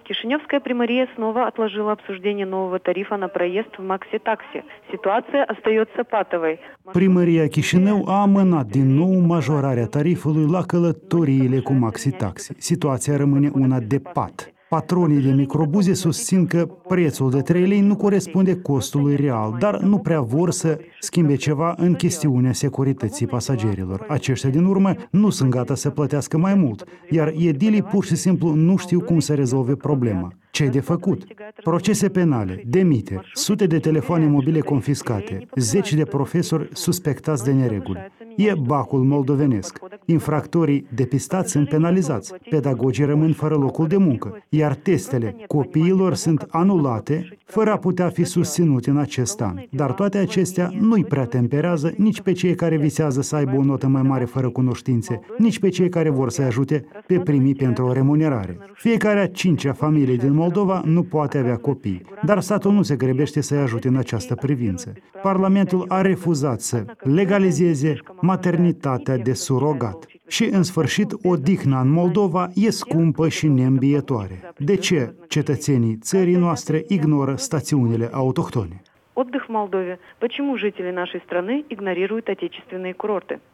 Кишиневская примария снова отложила обсуждение нового тарифа на проезд в Макси-такси. Ситуация остается патовой. Primăria Chișinău a amânat din nou majorarea tarifului la călătoriile cu maxi-taxi. Situația rămâne una de pat. Patronii de microbuze susțin că prețul de 3 lei nu corespunde costului real, dar nu prea vor să schimbe ceva în chestiunea securității pasagerilor. Aceștia din urmă nu sunt gata să plătească mai mult, iar edilii pur și simplu nu știu cum să rezolve problema. Ce-i de făcut? Procese penale, demiteri, sute de telefoane mobile confiscate, zeci de profesori suspectați de nereguli. E bacul moldovenesc. Infractorii depistați sunt penalizați, pedagogii rămân fără locul de muncă, iar testele copiilor sunt anulate fără a putea fi susținute în acest an. Dar toate acestea nu-i prea temperează nici pe cei care visează să aibă o notă mai mare fără cunoștințe, nici pe cei care vor să-i ajute pe primii pentru o remunerare. Fiecare a 5-a familie din Moldova nu poate avea copii, dar statul nu se grăbește să-i ajute în această privință. Parlamentul a refuzat să legalizeze maternitatea de surogat. Și, în sfârșit, odihna în Moldova e scumpă și neîmbietoare. De ce cetățenii țării noastre ignoră stațiunile autohtone? Отдых в Молдове. Почему жители нашей страны игнорируют отечественные курорты?